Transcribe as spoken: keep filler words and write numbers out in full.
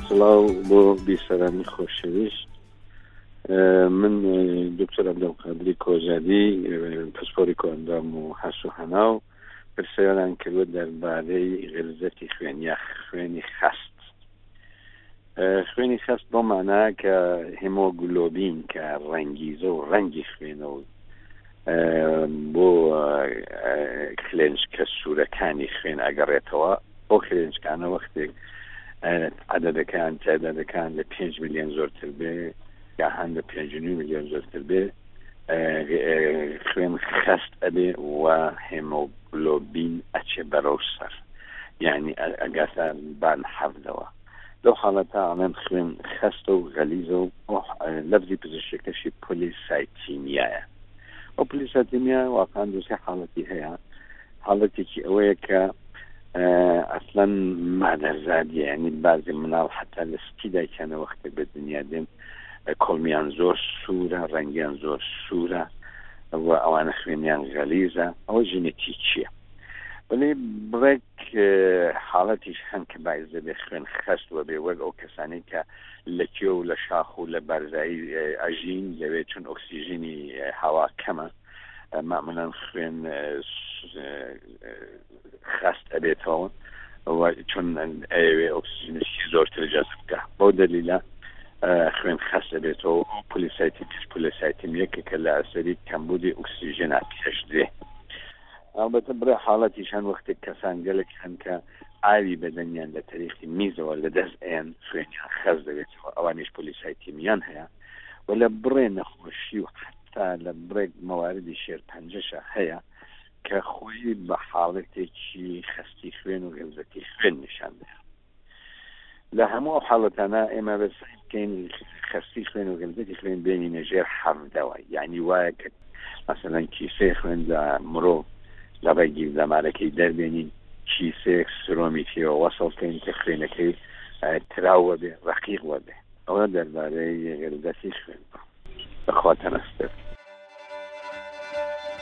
سڵاو بۆ بیسەرانی خۆشەویست. من دکتۆر عەبدولقادری کۆژادی پسپۆری کۆئەندام و هەسو هەناو پرسیاران کردوە دەربارەی غلزەتی خوێن یا خوێنی خەست. خوێنی خەست بۆ مانایە کە هێمۆگلۆبین کە ڕەنگیزە و ڕەنگی خوێنە و بۆ کلێنجکە سوورەکانی خوێن ئەگەڕێتەوە، بۆ کلێنجکانە وەختێک عددەکان تعدادەکان لە پێنج میلیۆن زۆرتر بێ یا هەن لە پێنج و نیو میلیۆن زۆرتر بێ، خوێن خەست ئەبێ و هێمۆگلۆبین ئەچێ بەرەو سەر، یعنی ئەگاتە بان حەفدەوە. لەو حاڵەتە ئەڵێن خوێن خەستە و غەلیزە و لەفزی پزیشکەکەشی پۆلیسایتیمیایە. ئەو پۆلیسایتیمیا واقعاً دووسێ حاڵەتی هەیە. حاڵەتێکی ئەوەیە کە ئەسڵەن مادەرزادیە، یعنی بازی مناڵ حتا لە ستی دایکانە وەختێک بە دنیا دێن کۆڵمیان زۆر سوورە، ڕەنگیان زۆر سوورە و ئەوانە خوێنیان غەلیزە. ئەوە ژینێتیکیە. بەڵێ بڕێک حاڵەتیش هەن کە باعث دەبێ خوێن خەست وەبێ، وەک ئەو کەسانی کە لە کێو و لە شاخ و لە بەرزایی ئەژین لەوێ چون ئۆکسیژنی هەوا کەمە، معمولاً خوێن خەست ئەبێتەوە چون ئەوێ ئۆکسیژنشی زۆرتر جەزب بکە. بەو دەلیلە خوێن خەست ئەبێتەوە. پۆلیسایتی پێش پۆلیسایتیمیەکە کە لە ئەسەری کەمبوودی ئۆکسیژنە پێش دێ. البته برای حالتیشان وقتی کسان گلک هن که عالی بدنیان در طریقی میزه و لدز این خوینیان خز دوید و اوانیش پولیسایتیمیان هیا ولی برای نخوشی و حتی لبرای مواردی شیر پنجشه هیا که خوی به حالتی چی خستی خوین و غلظتی خوین نشان ده. لهمو حالتانا اما بسید که این خستی خوین و غلظتی خوین بینی نجیر حرف دوای، یعنی وای که مثلا کیسه خوین دا مرو لەبەی زەمارەکەی دەربێنین کیسێک سرۆمیتی و وەسەڵکەین کە خوێنەکەی تراوە بێ ڕەقیق وە بێ. ئەوە دەربارەی غلظەتی خوێن بخواتە نەستر.